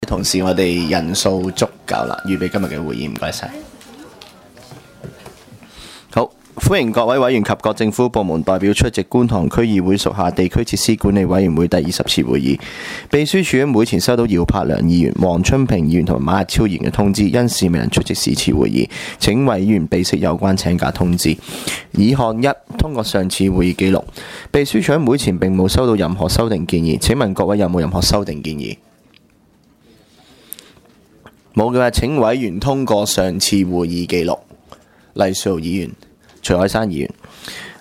同時我哋人數足夠啦，預備今日嘅會議，唔該晒。好，歡迎各位委員及各政府部門代表出席觀塘區議會屬下地區設施管理委員會第20次會議。秘書處喺會前收到姚柏良議員、黃春平議員同馬日超議員嘅通知，因事未能出席是次會議，請委員備悉有關請假通知。議項一，通過上次會議記錄。秘書處喺會前並冇收到任何修訂建議，請問各位有冇任何修訂建議？冇嘅話，請委員通過上次會議記錄。黎素豪議員、徐海山議員。